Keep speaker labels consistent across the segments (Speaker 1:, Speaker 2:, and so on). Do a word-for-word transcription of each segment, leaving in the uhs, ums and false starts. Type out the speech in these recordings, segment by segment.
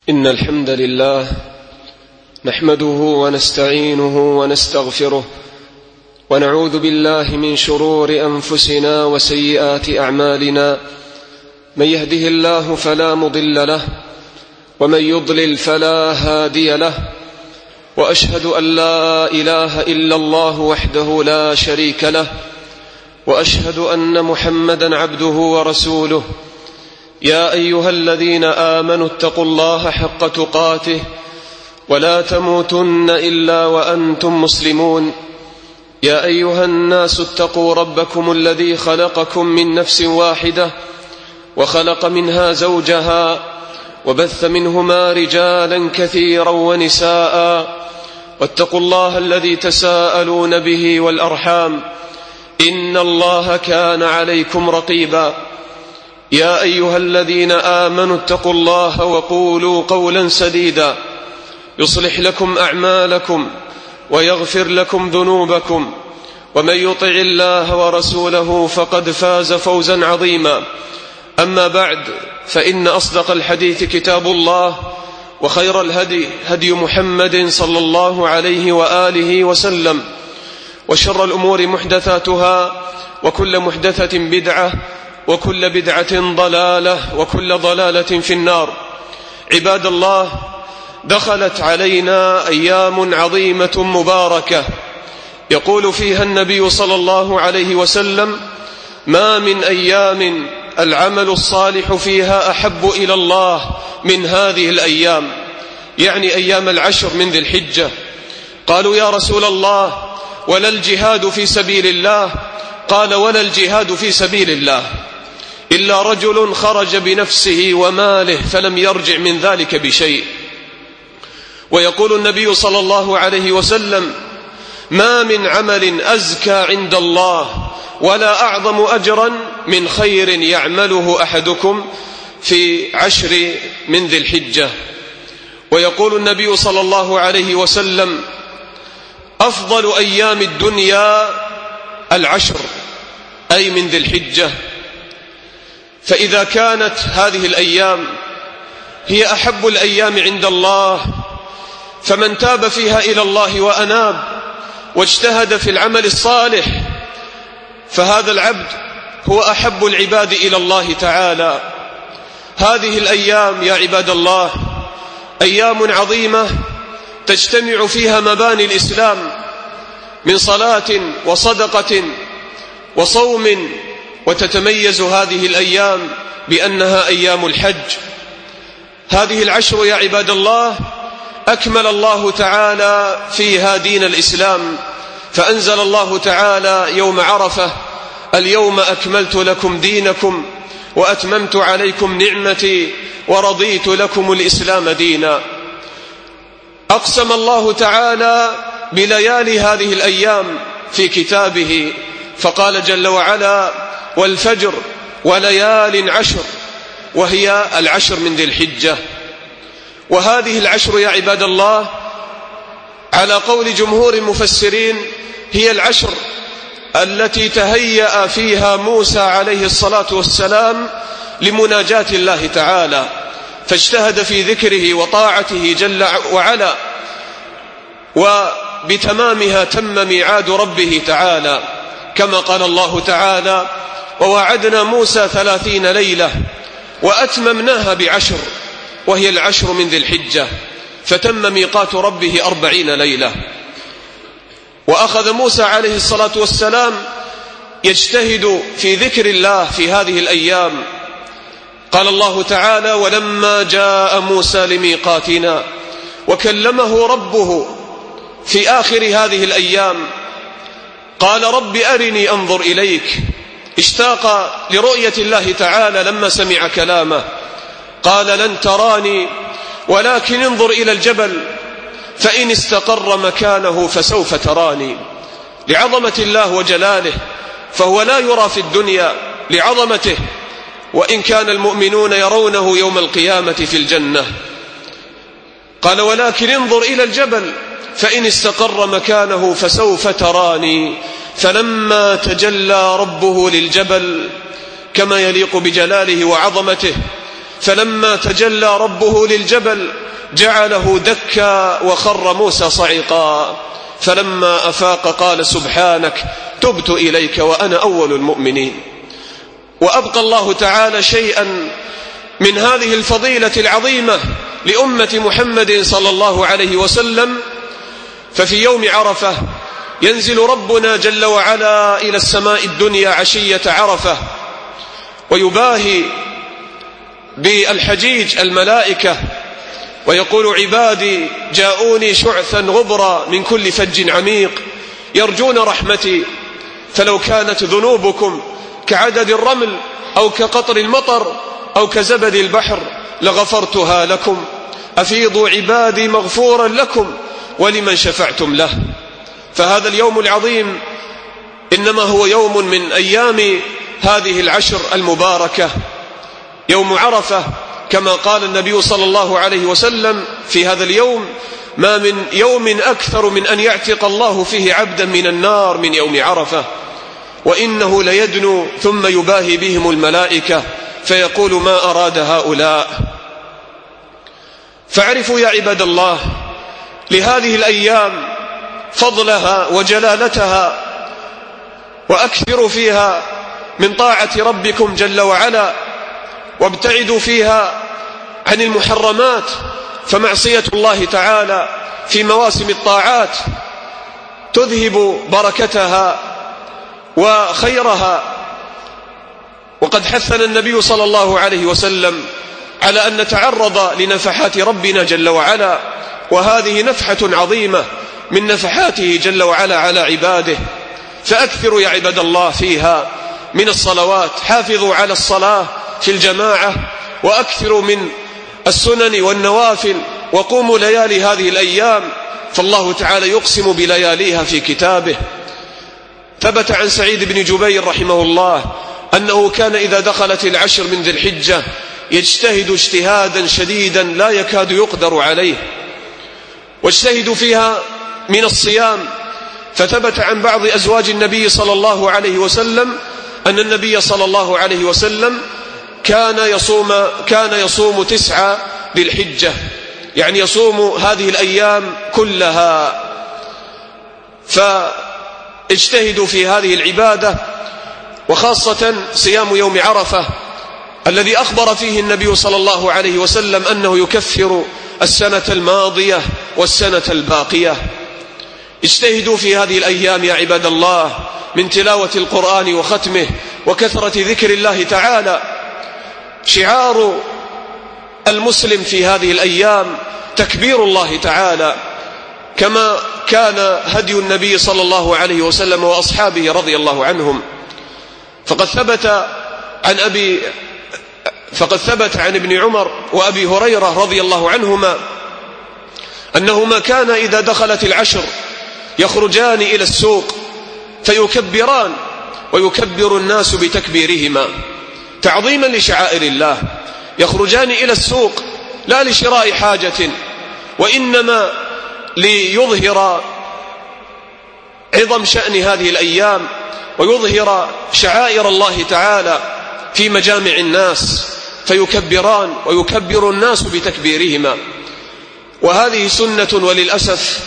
Speaker 1: إن الحمد لله نحمده ونستعينه ونستغفره ونعوذ بالله من شرور أنفسنا وسيئات أعمالنا. من يهده الله فلا مضل له ومن يضلل فلا هادي له، وأشهد أن لا إله إلا الله وحده لا شريك له، وأشهد أن محمدا عبده ورسوله. يا أيها الذين آمنوا اتقوا الله حق تقاته ولا تموتن إلا وأنتم مسلمون. يا أيها الناس اتقوا ربكم الذي خلقكم من نفس واحدة وخلق منها زوجها وبث منهما رجالا كثيرا ونساء، واتقوا الله الذي تساءلون به والأرحام إن الله كان عليكم رقيبا. يا أيها الذين آمنوا اتقوا الله وقولوا قولا سديدا يصلح لكم أعمالكم ويغفر لكم ذنوبكم، ومن يطع الله ورسوله فقد فاز فوزا عظيما. أما بعد، فإن أصدق الحديث كتاب الله، وخير الهدي هدي محمد صلى الله عليه وآله وسلم، وشر الأمور محدثاتها، وكل محدثة بدعة، وكل بدعة ضلالة، وكل ضلالة في النار. عباد الله، دخلت علينا أيام عظيمة مباركة يقول فيها النبي صلى الله عليه وسلم: ما من أيام العمل الصالح فيها أحب إلى الله من هذه الأيام، يعني أيام العشر من ذي الحجة. قالوا: يا رسول الله، ولا الجهاد في سبيل الله؟ قال: ولا الجهاد في سبيل الله إلا رجل خرج بنفسه وماله فلم يرجع من ذلك بشيء. ويقول النبي صلى الله عليه وسلم: ما من عمل أزكى عند الله ولا أعظم أجرا من خير يعمله أحدكم في عشر من ذي الحجة. ويقول النبي صلى الله عليه وسلم: أفضل أيام الدنيا العشر، أي من ذي الحجة. فإذا كانت هذه الأيام هي أحب الأيام عند الله، فمن تاب فيها إلى الله وأناب واجتهد في العمل الصالح فهذا العبد هو أحب العباد إلى الله تعالى. هذه الأيام يا عباد الله أيام عظيمة تجتمع فيها مباني الإسلام من صلاة وصدقة وصوم، وتتميز هذه الأيام بأنها أيام الحج. هذه العشر يا عباد الله أكمل الله تعالى فيها دين الإسلام، فأنزل الله تعالى يوم عرفة: اليوم أكملت لكم دينكم وأتممت عليكم نعمتي ورضيت لكم الإسلام دينا. أقسم الله تعالى بليالي هذه الأيام في كتابه فقال جل وعلا: والفجر وليال عشر، وهي العشر من ذي الحجة. وهذه العشر يا عباد الله على قول جمهور المفسرين هي العشر التي تهيأ فيها موسى عليه الصلاة والسلام لمناجاة الله تعالى، فاجتهد في ذكره وطاعته جل وعلا، وبتمامها تم ميعاد ربه تعالى، كما قال الله تعالى: ووعدنا موسى ثلاثين ليلة وأتممناها بعشر، وهي العشر من ذي الحجة، فتم ميقات ربه أربعين ليلة. وأخذ موسى عليه الصلاة والسلام يجتهد في ذكر الله في هذه الأيام. قال الله تعالى: ولما جاء موسى لميقاتنا وكلمه ربه في آخر هذه الأيام قال: رب أرني أنظر إليك. اشتاق لرؤية الله تعالى لما سمع كلامه. قال: لن تراني ولكن انظر إلى الجبل فإن استقر مكانه فسوف تراني. لعظمة الله وجلاله، فهو لا يرى في الدنيا لعظمته، وإن كان المؤمنون يرونه يوم القيامة في الجنة. قال: ولكن انظر إلى الجبل فإن استقر مكانه فسوف تراني. فلما تجلى ربه للجبل كما يليق بجلاله وعظمته فلما تجلى ربه للجبل جعله دكا وخر موسى صعقا فلما أفاق قال سبحانك تبت إليك وأنا أول المؤمنين. وأبقى الله تعالى شيئا من هذه الفضيلة العظيمة لأمة محمد صلى الله عليه وسلم. ففي يوم عرفة ينزل ربنا جل وعلا إلى السماء الدنيا عشية عرفة ويباهي بالحجيج الملائكة ويقول عبادي جاءوني شعثا غبرا من كل فج عميق يرجون رحمتي فلو كانت ذنوبكم كعدد الرمل أو كقطر المطر أو كزبد البحر لغفرتها لكم أفيضوا عبادي مغفورا لكم ولمن شفعتم له. فهذا اليوم العظيم إنما هو يوم من أيام هذه العشر المباركة، يوم عرفة، كما قال النبي صلى الله عليه وسلم في هذا اليوم: ما من يوم أكثر من أن يعتق الله فيه عبدا من النار من يوم عرفة، وإنه ليدنو ثم يباهي بهم الملائكة فيقول ما أراد هؤلاء. فاعرفوا يا عباد الله لهذه الأيام فضلها وجلالتها، وأكثروا فيها من طاعة ربكم جل وعلا، وابتعدوا فيها عن المحرمات، فمعصية الله تعالى في مواسم الطاعات تذهب بركتها وخيرها. وقد حثنا النبي صلى الله عليه وسلم على أن نتعرض لنفحات ربنا جل وعلا، وهذه نفحة عظيمة من نفحاته جل وعلا على عباده. فأكثروا يا عباد الله فيها من الصلوات، حافظوا على الصلاة في الجماعة، وأكثروا من السنن والنوافل، وقوموا ليالي هذه الأيام، فالله تعالى يقسم بلياليها في كتابه. ثبت عن سعيد بن جبير رحمه الله أنه كان إذا دخلت العشر من ذي الحجة يجتهد اجتهادا شديدا لا يكاد يقدر عليه، واجتهدوا فيها من الصيام. فثبت عن بعض أزواج النبي صلى الله عليه وسلم أن النبي صلى الله عليه وسلم كان يصوم كان يصوم تسعة ذي الحجة، يعني يصوم هذه الأيام كلها. فاجتهدوا في هذه العبادة، وخاصة صيام يوم عرفة الذي أخبر فيه النبي صلى الله عليه وسلم أنه يكفر السنة الماضية والسنة الباقية. اجتهدوا في هذه الأيام يا عباد الله من تلاوة القرآن وختمه وكثرة ذكر الله تعالى. شعار المسلم في هذه الأيام تكبير الله تعالى، كما كان هدي النبي صلى الله عليه وسلم وأصحابه رضي الله عنهم. فقد ثبت عن أبي فقد ثبت عن ابن عمر وأبي هريرة رضي الله عنهما أنهما كان إذا دخلت العشر يخرجان إلى السوق فيكبران، ويكبر الناس بتكبيرهما تعظيما لشعائر الله. يخرجان إلى السوق لا لشراء حاجة، وإنما ليظهر عظم شأن هذه الأيام، ويظهر شعائر الله تعالى في مجامع الناس، فيكبران ويكبر الناس بتكبيرهما. وهذه سنة وللأسف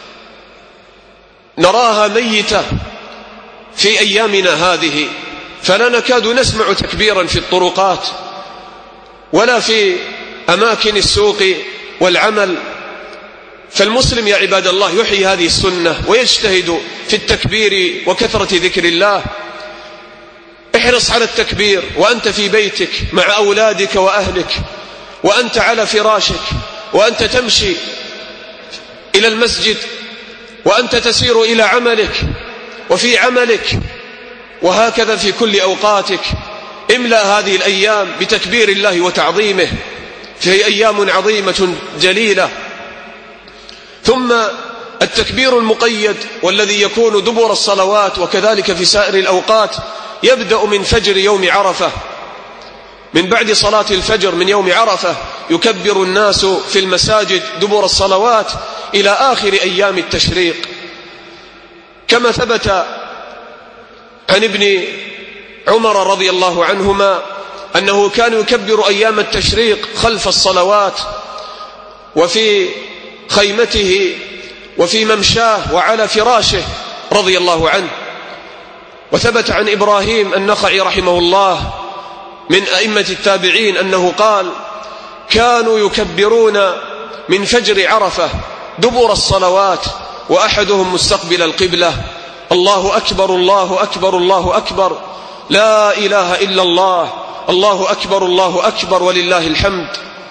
Speaker 1: نراها ميتة في أيامنا هذه، فلا نكاد نسمع تكبيرا في الطرقات ولا في أماكن السوق والعمل. فالمسلم يا عباد الله يحيي هذه السنة ويجتهد في التكبير وكثرة ذكر الله. احرص على التكبير وأنت في بيتك مع أولادك وأهلك، وأنت على فراشك، وأنت تمشي إلى المسجد، وأنت تسير إلى عملك وفي عملك، وهكذا في كل أوقاتك. املأ هذه الأيام بتكبير الله وتعظيمه، فهي أيام عظيمة جليلة. ثم التكبير المقيد والذي يكون دبر الصلوات وكذلك في سائر الأوقات يبدأ من فجر يوم عرفة. من بعد صلاة الفجر من يوم عرفة يكبر الناس في المساجد دبر الصلوات إلى آخر أيام التشريق، كما ثبت عن ابن عمر رضي الله عنهما أنه كان يكبر أيام التشريق خلف الصلوات وفي خيمته وفي ممشاه وعلى فراشه رضي الله عنه. وثبت عن إبراهيم النخعي رحمه الله من أئمة التابعين أنه قال: كانوا يكبرون من فجر عرفة دبر الصلوات وأحدهم مستقبل القبلة: الله أكبر الله أكبر الله أكبر، لا إله إلا الله، الله أكبر الله أكبر ولله الحمد.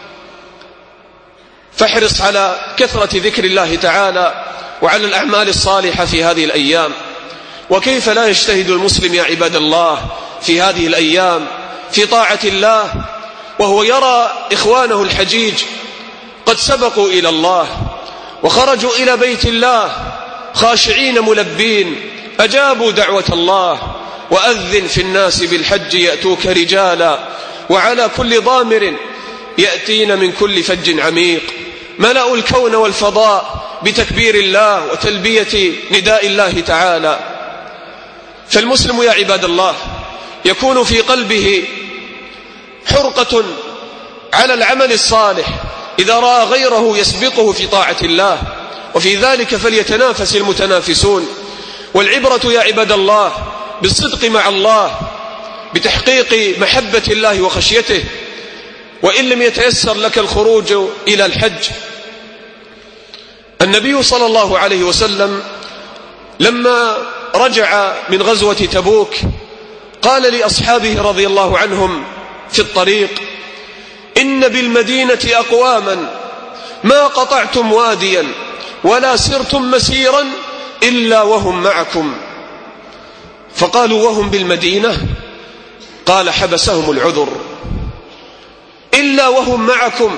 Speaker 1: فاحرص على كثرة ذكر الله تعالى وعلى الأعمال الصالحة في هذه الأيام. وكيف لا يجتهد المسلم يا عباد الله في هذه الأيام في طاعة الله وهو يرى إخوانه الحجيج قد سبقوا إلى الله وخرجوا إلى بيت الله خاشعين ملبين، أجابوا دعوة الله: وأذن في الناس بالحج يأتوك رجالا وعلى كل ضامر يأتين من كل فج عميق. ملأوا الكون والفضاء بتكبير الله وتلبية نداء الله تعالى. فالمسلم يا عباد الله يكون في قلبه حرقة على العمل الصالح إذا رأى غيره يسبقه في طاعة الله، وفي ذلك فليتنافس المتنافسون. والعبرة يا عباد الله بالصدق مع الله، بتحقيق محبة الله وخشيته. وإن لم يتيسر لك الخروج إلى الحج، النبي صلى الله عليه وسلم لما رجع من غزوة تبوك قال لأصحابه رضي الله عنهم في الطريق: إن بالمدينة أقواما ما قطعتم واديا ولا سرتم مسيرا إلا وهم معكم. فقالوا: وهم بالمدينة؟ قال: حبسهم العذر. إلا وهم معكم.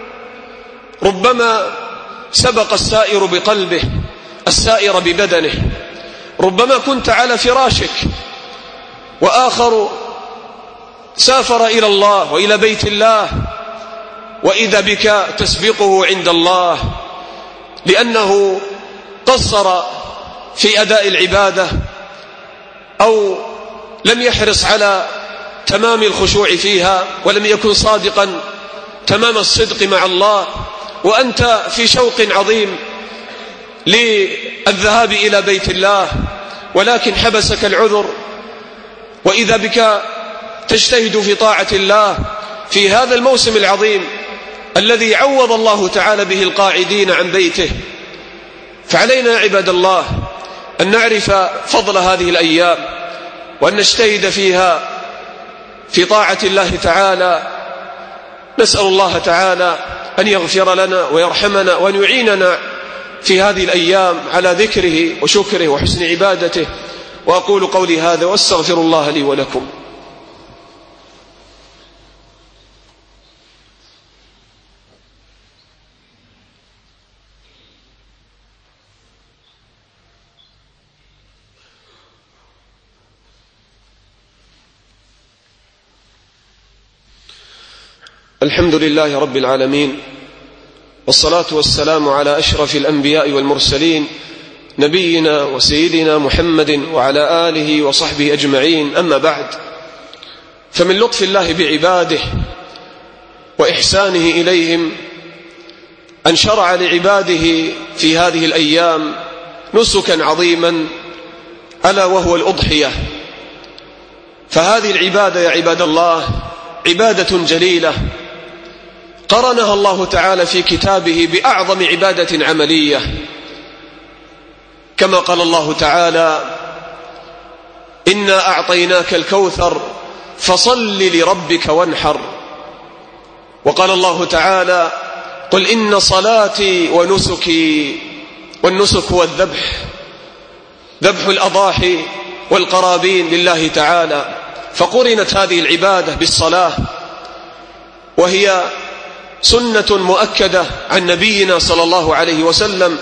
Speaker 1: ربما سبق السائر بقلبه السائر ببدنه، ربما كنت على فراشك وآخر سافر إلى الله وإلى بيت الله، وإذا بك تسبقه عند الله لأنه قصر في أداء العبادة أو لم يحرص على تمام الخشوع فيها ولم يكن صادقا تمام الصدق مع الله، وأنت في شوق عظيم للذهاب إلى بيت الله ولكن حبسك العذر. وإذا بك تجتهد في طاعة الله في هذا الموسم العظيم الذي عوض الله تعالى به القاعدين عن بيته. فعلينا عباد الله أن نعرف فضل هذه الأيام وأن نجتهد فيها في طاعة الله تعالى. نسأل الله تعالى أن يغفر لنا ويرحمنا وأن يعيننا في هذه الأيام على ذكره وشكره وحسن عبادته. وأقول قولي هذا وأستغفر الله لي ولكم. الحمد لله رب العالمين، والصلاة والسلام على أشرف الأنبياء والمرسلين نبينا وسيدنا محمد وعلى آله وصحبه أجمعين. أما بعد، فمن لطف الله بعباده وإحسانه إليهم أن شرع لعباده في هذه الأيام نسكا عظيما ألا وهو الأضحية. فهذه العبادة يا عباد الله عبادة جليلة قرنها الله تعالى في كتابه بأعظم عبادة عملية، كما قال الله تعالى: إنا أعطيناك الكوثر فصل لربك وانحر. وقال الله تعالى: قل إن صلاتي ونسكي، والنسك هو الذبح، ذبح الأضاحي والقرابين لله تعالى. فقرنت هذه العبادة بالصلاة، وهي سنة مؤكدة عن نبينا صلى الله عليه وسلم،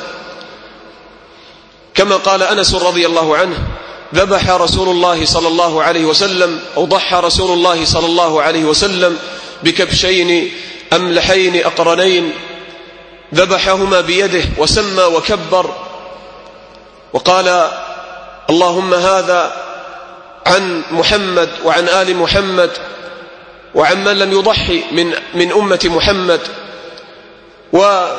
Speaker 1: كما قال أنس رضي الله عنه: ذبح رسول الله صلى الله عليه وسلم أو ضحى رسول الله صلى الله عليه وسلم بكبشين أملحين أقرنين، ذبحهما بيده وسمى وكبر وقال: اللهم هذا عن محمد وعن آل محمد وعمن لم يضحي من, من أمة محمد. ومن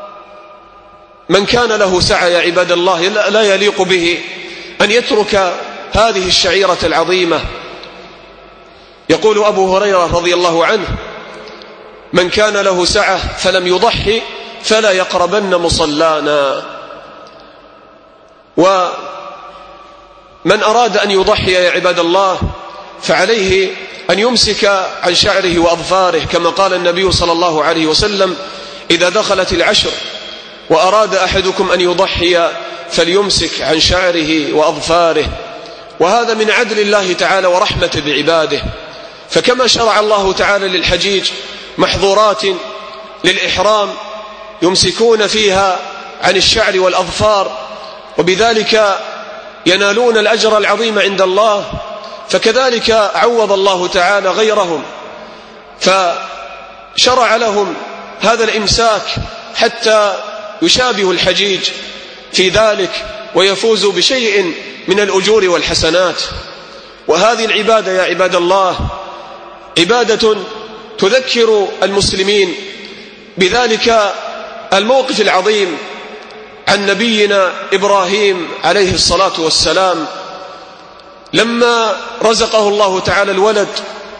Speaker 1: كان له سعى يا عباد الله لا يليق به أن يترك هذه الشعيرة العظيمة. يقول أبو هريرة رضي الله عنه: من كان له سعة فلم يضحي فلا يقربن مصلانا. ومن أراد أن يضحي يا عباد الله فعليه أن يمسك عن شعره وأظفاره، كما قال النبي صلى الله عليه وسلم: إذا دخلت العشر وأراد أحدكم أن يضحي فليمسك عن شعره وأظفاره. وهذا من عدل الله تعالى ورحمته بعباده. فكما شرع الله تعالى للحجيج محظورات للإحرام يمسكون فيها عن الشعر والأظفار وبذلك ينالون الأجر العظيم عند الله، فكذلك عوض الله تعالى غيرهم فشرع لهم هذا الإمساك حتى يشابه الحجيج في ذلك ويفوزوا بشيء من الأجور والحسنات. وهذه العبادة يا عباد الله عبادة تذكر المسلمين بذلك الموقف العظيم عن نبينا إبراهيم عليه الصلاة والسلام لما رزقه الله تعالى الولد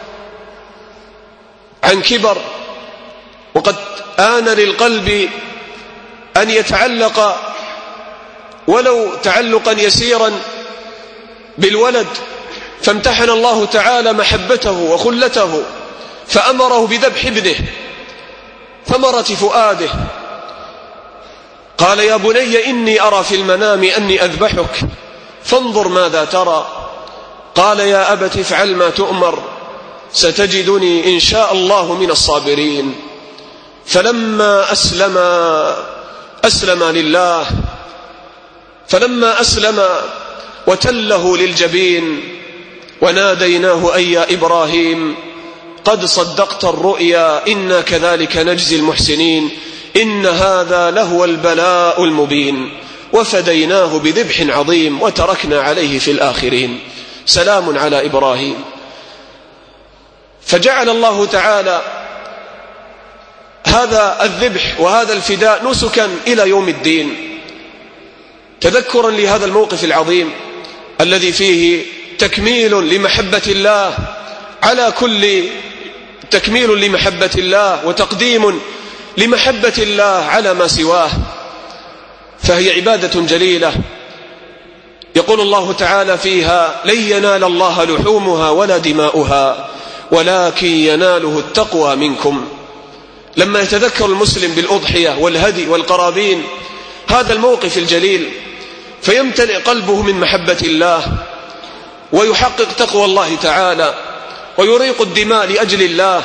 Speaker 1: عن كبر، وقد آن للقلب أن يتعلق ولو تعلقا يسيرا بالولد، فامتحن الله تعالى محبته وخلته فأمره بذبح ابنه ثمرة فؤاده. قال: يا بني إني أرى في المنام أني أذبحك فانظر ماذا ترى. قال: يا أبت افعل ما تؤمر ستجدني إن شاء الله من الصابرين. فلما أسلم أسلم لله فلما أسلم وتله للجبين وناديناه أي يا إبراهيم قد صدقت الرؤيا إنا كذلك نجزي المحسنين إن هذا لهو البلاء المبين وفديناه بذبح عظيم وتركنا عليه في الآخرين. سلام على إبراهيم. فجعل الله تعالى هذا الذبح وهذا الفداء نسكا إلى يوم الدين، تذكرا لهذا الموقف العظيم الذي فيه تكميل لمحبة الله على كل تكميل لمحبة الله وتقديم لمحبة الله على ما سواه. فهي عبادة جليلة يقول الله تعالى فيها: لن ينال الله لحومها ولا دماؤها ولكن يناله التقوى منكم. لما يتذكر المسلم بالأضحية والهدي والقرابين هذا الموقف الجليل فيمتلئ قلبه من محبة الله ويحقق تقوى الله تعالى ويريق الدماء لأجل الله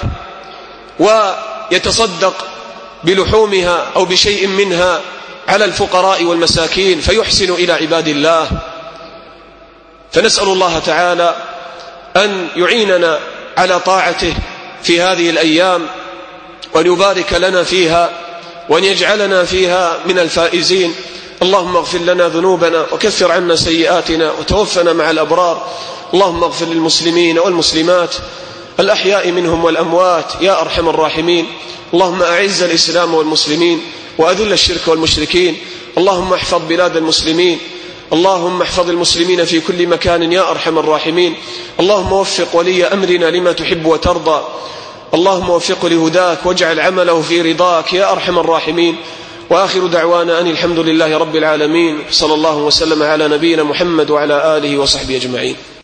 Speaker 1: ويتصدق بلحومها أو بشيء منها على الفقراء والمساكين فيحسن إلى عباد الله. فنسأل الله تعالى أن يعيننا على طاعته في هذه الأيام وأن يبارك لنا فيها وأن يجعلنا فيها من الفائزين. اللهم اغفر لنا ذنوبنا وكفر عنا سيئاتنا وتوفنا مع الأبرار. اللهم اغفر للمسلمين والمسلمات الأحياء منهم والأموات يا أرحم الراحمين. اللهم أعز الإسلام والمسلمين وأذل الشرك والمشركين. اللهم احفظ بلاد المسلمين. اللهم احفظ المسلمين في كل مكان يا أرحم الراحمين. اللهم وفق ولي أمرنا لما تحب وترضى. اللهم وفقه لهداك واجعل عمله في رضاك يا أرحم الراحمين. وآخر دعوانا أن الحمد لله رب العالمين، صلى الله وسلم على نبينا محمد وعلى آله وصحبه أجمعين.